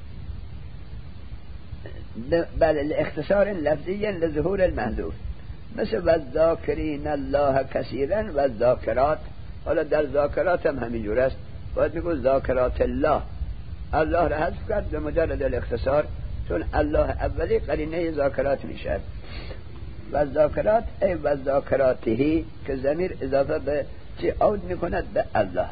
بله، اختصار لفظی لظهور المحذوف، مثل والذاکرین الله کثیرا والذاکرات. حالا در ذاکرات هم همینجور است، باید میگو ذاکرات الله، الله را حذف کرد به مجرد الاختصار، چون الله اولی قرینه ذاکرات میشد. والذاکرات ای والذاکراته که ضمیر اضافه به چی عود میکند؟ به الله.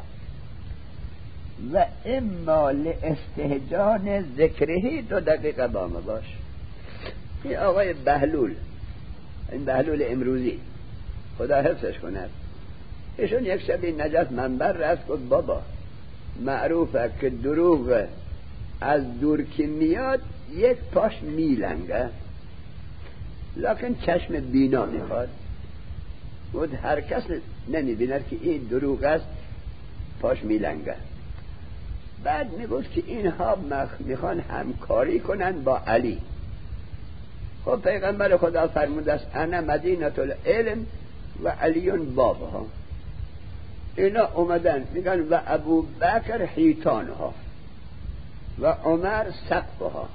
و اما لاستهجان ذکرهی، دو دقیقه با ما باش. این آقای بهلول، این بهلول امروزی خدا حفظش کند، ایشون یک شبی نجف منبر رفت گفت بابا معروفه که دروغ از دور که میاد یک پاش میلنگه لکن چشم بینا میخواد. بود هر کس نمیبیند که این دروغ است پاش میلنگه. بعد میگفت که اینها میخوان همکاری کنن با علی. خب پیغمبر خدا فرموده است انا مدینه العلم و علیون بابها. اینا اومدن میگن و ابو بکر حیطانها و عمر سقفها.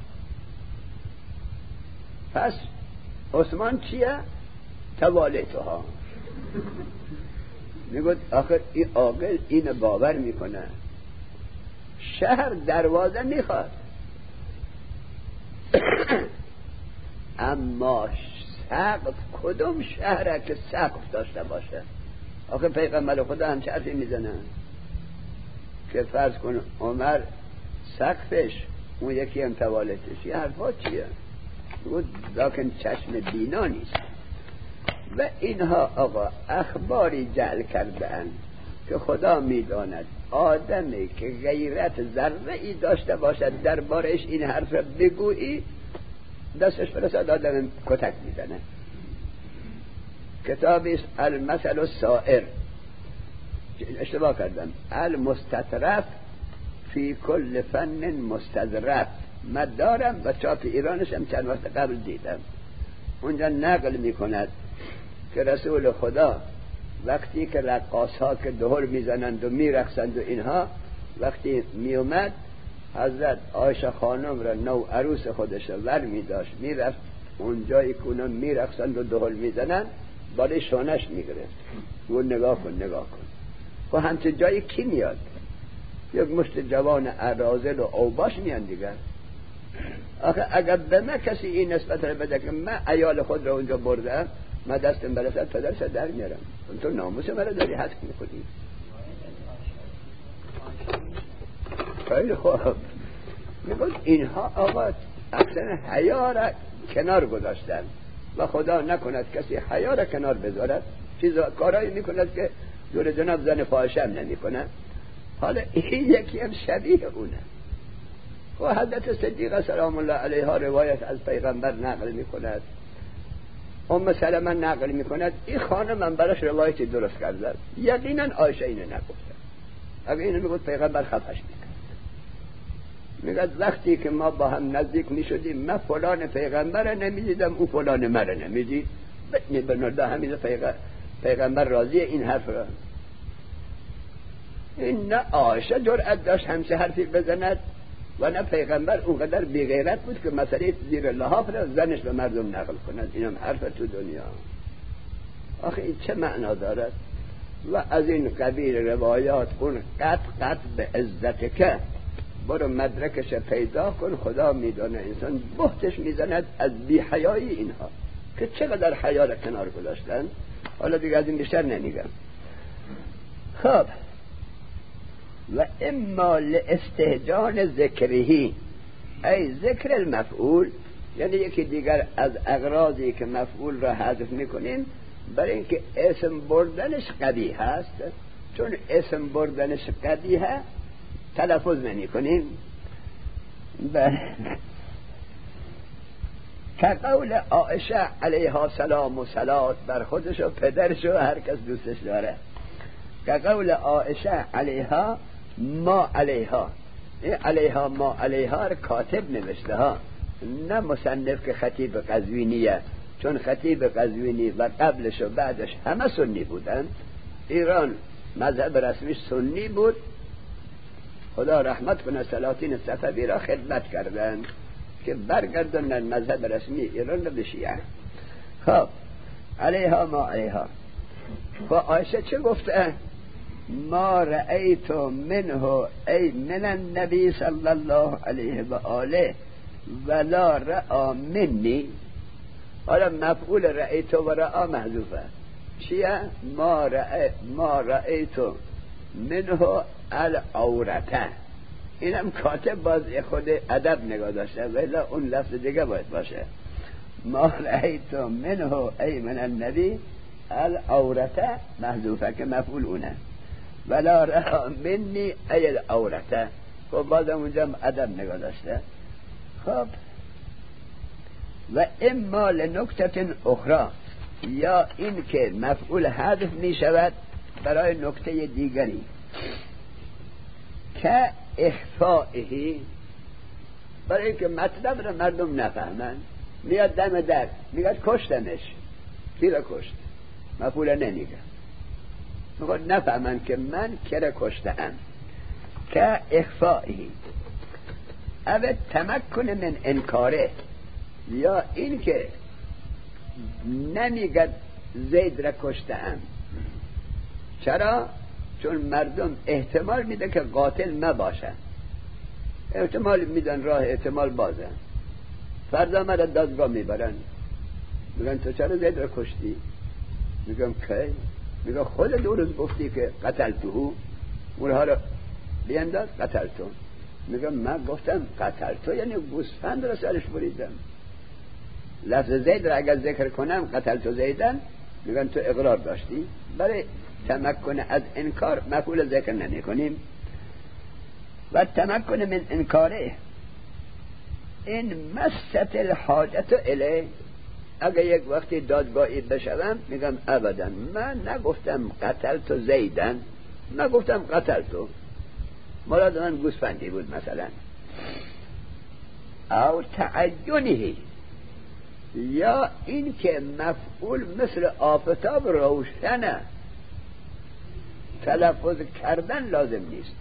پس عثمان چیه؟ توالتها. میگوید آخر این عاقل این باور میکنه شهر دروازه میخواد اما سقف کدوم شهره که سقف داشته باشه؟ آخه پیغمبر خدا همچه حرفی میزنه که فرض کن عمر سقفش اون یکی هم توالتش. یه حرفا چیه؟ بود لیکن چشم بینا نیست. و اینها آقا اخباری جعل کردن که خدا میداند آدمی که غیرت ذره ای داشته باشد دربارش این حرف را بگویی دستش برسد آدم کتک میزنه. کتابی است المثل السائر، اشتباه کردم، المستطرف فی کل فن مستظرف. من دارم و چاپ ایرانش هم چند وقت قبل دیدم. اونجا نقل میکند که رسول خدا وقتی که رقاص ها که دهل میزنند و میرقصند و اینها وقتی میومد حضرت عایشه خانم را نو عروس خودش ور میداشت میرفت اونجایی که اونا میرقصند و دهل میزنند بالای شانش میگرفت و نگاه کن و همچه جایی کی میاد؟ یک مشت جوان اراذل و اوباش میان دیگر. آخه اگر به من کسی این نسبت را بده که من عیال خود را اونجا بردم من دستم برسد پدرش در میارم. تو ناموس مرا داری حد میکنی. خیلی خوب. میگوید اینها آقا اصلا حیا را کنار گذاشتن و خدا نکند کسی حیا را کنار بذارد. کارایی میکند که دور جناب زن فاحشه هم نمیکنه. حالا این یکی هم شبیه اونه. و حضرت صدیقه سلام الله علیها روایت از پیغمبر نقل میکند، ام سلمه نقل میکند. این خانم من براش روایتی درست کرده یقینا عایشه اینو نگفته. اگه اینو میگفت پیغمبر خفش میکرد. میگه وقتی که ما با هم نزدیک میشدیم من فلان پیغمبر نمیدیدم او فلان مرا نمیدید. بنده همین پیغمبر راضیه این حرف را. این نه عایشه جرأت داشت همچه حرفی بزند و نه پیغمبر اونقدر بیغیرت بود که مسئله زیر لحاف را زنش به مردم نقل کند. اینم حرف تو دنیا. آخه این چه معنا دارد؟ و از این قبیل روایات اون قط به عزت که برو مدرکش پیدا کن. خدا میدانه انسان بهتش میزند از بی حیایی اینها که چقدر حیا را کنار گذاشتن. حالا دیگه از این بیشتر نمیگم. خب و اما لاستهجان ذکرهی ای ذکر المفعول، یعنی یکی دیگر از اغراضی که مفعول را حذف میکنیم برای اینکه اسم بردنش قبیح هست. چون اسم بردنش قبیحه تلفظ نمیکنیم. که قول عایشه علیها سلام و صلات بر خودش و پدرش و هر کس دوستش داره. که قول عایشه علیها ما علیها، این علیها ما علیها را کاتب نوشته ها، نه مصنف که خطیب قزوینیه. چون خطیب قزوینی و قبلش و بعدش همه سنی بودن. ایران مذهب رسمیش سنی بود. خدا رحمت کنه سلاطین صفوی را خدمت کردن که برگردندن مذهب رسمی ایران را به شیعه. خب علیها ما علیها. و عایشه چه گفته؟ ما رأیت منه ای من النبی صلی الله علیه و آله ولا رأى منی. حالا مفعول رأیت و رأى محذوفه. چیه؟ ما رأیت منه العورته. اینم کاتب باز خود ادب نگاه داشته ولی اون لفظ دیگه باید باشه. ما رأیت منه ای من النبی العورته محذوفه که مفعول اونه، ولا رها منی ای العورته. خب بازم اونجا ادب نگاه داشته. خب و اما لنکته اخرى، یا این که مفعول حذف می شود برای نکته دیگری که اخفائهی، برای اینکه مطلب رو مردم نفهمن. میاد دم در میگه کشتمش، کی را کشت؟ مفعول نمیگه، میگه نفهمن که من کی را کشتم. که اخفائهی او تمکن من انکاره، یا این که نمیگه زید را کشتم. چرا؟ چون مردم احتمال میده که قاتل نباشه، احتمال میدن، راه احتمال بازه. فردا مرا دادگاه میبرن، میگن تو چرا زید را کشتی؟ میگم کی؟ میگه خود دو روز گفتی که قتلتو، اونها رو بینداز قتلتو. میگم من گفتم قتلتو یعنی گوسفند را سرش بریدم. لفظ زید را اگر ذکر کنم قتلتو زیدن، میگن تو اقرار داشتی. برای تمکن از انکار مفعول ذکر نمی کنیم. و تمکن من انکاره این مست الحاجت الی، اگر یک وقتی دادگاهی بشوم میگم ابدا من نگفتم قتلتو زیدن، نگفتم قتلتو، مراد من گوسفندی بود مثلا. او تعینه، یا این که مفعول مثل آفتاب روشنه، تلفظ کردن لازم نیست.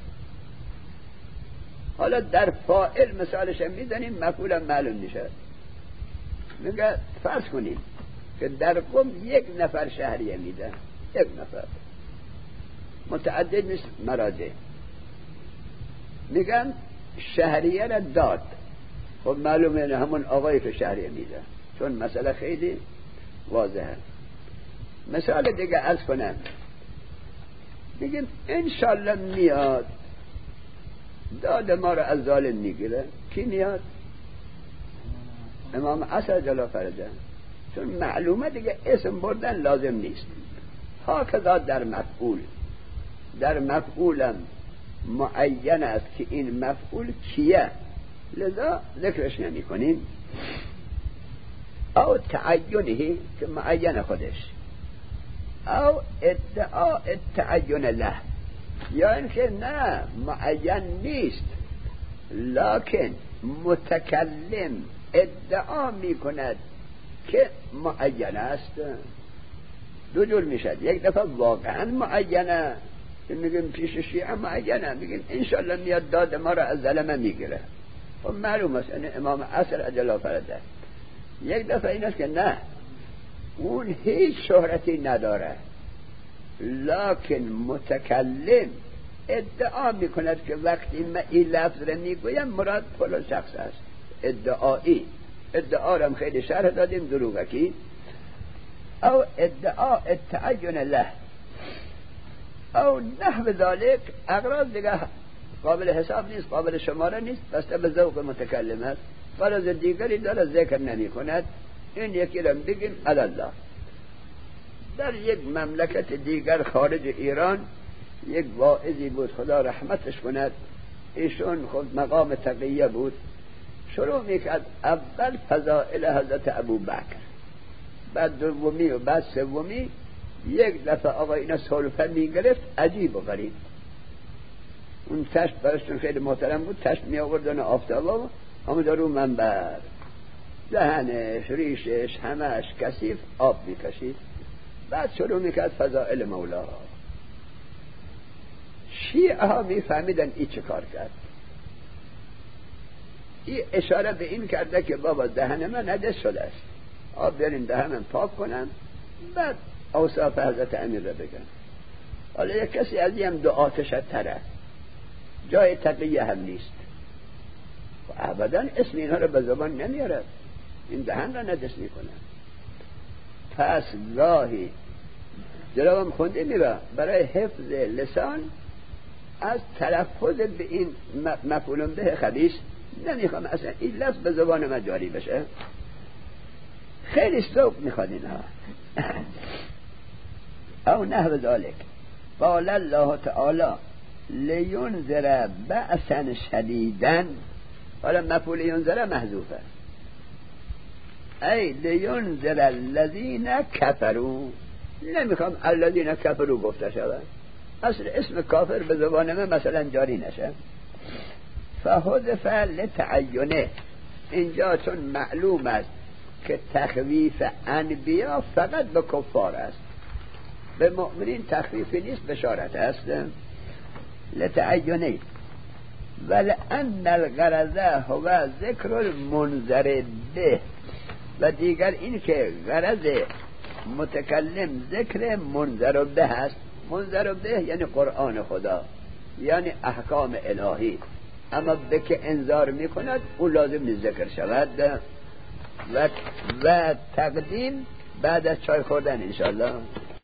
حالا در فاعل مثالش میزنیم مفعولم معلوم میشه. میگه فرض کنیم که در قم یک نفر شهریه میده، یک نفر، متعدد نیست مراجع، میگن شهریه را داد. خب معلومه همون آقایی که شهریه میده، چون مسئله خیلی واضحه. مثال دیگه عرض کنم، میگیم انشالله میاد داد ما رو از ظالم میگیره. کی میاد؟ امام عصر جلا فرجه، چون معلومه دیگه اسم بردن لازم نیست. هاکذا در مفعول، در مفعولم معین است که این مفعول کیه، لذا ذکرش نمی کنیم. او تعینه که معین خودش، او ادعا التعین له، یا اینکه نه معین نیست لکن متکلم ادعا می کند که معین است. دو جور میشد، یک دفعه واقعا معینه که میگیم پیش شیعه معینه، میگیم انشالله میاد داد ما را از ظلمه میگیره. خب معلوم است این امام عصر اجلا فرده. یک دفعه این است که نه، اون هیچ شهرتی نداره لکن متکلم ادعا میکند که وقتی من این لفظ را میگویم مراد فلان شخص است. ادعایی، ادعا را خیلی شرح دادیم دروغکی. او ادعا التعین له او نحو ذالک، اغراض دیگه قابل حساب نیست، قابل شماره نیست، بسته به ذوق متکلم است. غرض دیگری داره ذکر نمی کند. این یکی را بگیم الله. در یک مملکت دیگر خارج ایران یک واعظی بود، خدا رحمتش کند، ایشون خود مقام تقیه بود، شروع میکرد اول فضائل حضرت ابوبکر، بعد دومی و بعد سومی. یک دفعه آقا اینا سلفه میگرفت عجیب و غریب. اون تشت برشتون خیلی محترم بود، تشت می آوردن آفتابا همون در رو منبر، دهنش ریشش همش کثیف آب میکشید. بعد شروع میکرد فضائل مولا. شیعه ها میفهمیدن ای چه کار کرد. ای اشاره به این کرده که بابا دهن من نجس شده است، آب بیارین دهنم پاک کنم، بعد اوصاف حضرت امیر را بگن. حالا یک کسی از این هم دو آتش تره، جای تقیه هم نیست، و ابدا اسم اینها را به زبان نمیارد، این دهن را نجس میکنه. پس گاهی جلوم خونده میره برای حفظ لسان از تلفظ به این مفعول به خبیث نمیخوام اصلا این لفظ به زبان من جاری بشه. خیلی سوق میخواد اینها. او نحو ذلك. قال الله تعالی لینذر بأسا شدیدا، حالا مفعول ینذر محذوفه، ای لینذر الذین کفروا، نمیخوام الذین کفروا گفته شود، اصل اسم کافر به زبان من مثلا جاری نشه. فحذف لتعینه، اینجا چون معلوم است که تخویف انبیا فقط به کفار است، به مؤمنین تخویفی نیست، بشارت است. لتعینه ولأن الغرض هو ذکر المنذر به، و دیگر این که غرض متکلم ذکر منذر به است. منذر به یعنی قرآن خدا، یعنی احکام الهی، اما به که انذار میکند اون لازم نیست ذکر شود. و تقدیم بعد از چای خوردن انشاءالله.